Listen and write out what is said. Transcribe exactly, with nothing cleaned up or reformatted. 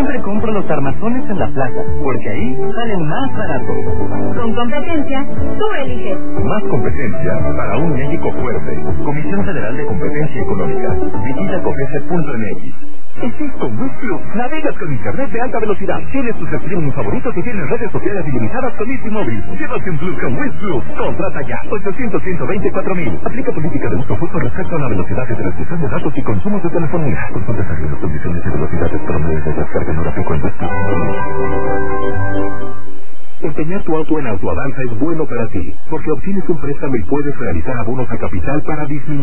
siempre compro los armazones en la plaza, porque ahí salen más baratos. Con competencia, tú eliges. Más competencia para un México fuerte. Comisión Federal de Competencia Económica. Visita cofese punto m x. Estás con Wiz Plus. Navegas con internet de alta velocidad. Tienes tus streaming favoritos y tienes redes sociales ilimitadas con Easy Móvil. Llévate un plus con Wiz Plus. Contrata ya. ochocientos, ciento veinticuatro mil. Aplica política de uso justo respecto a la velocidad de transmisión de datos y consumo de telefonía. Consulta las condiciones y velocidades promedio de descarga en hora frecuente. Empeñar tu auto en Autoavanza es bueno para ti, porque obtienes un préstamo y puedes realizar abonos a capital para disminuir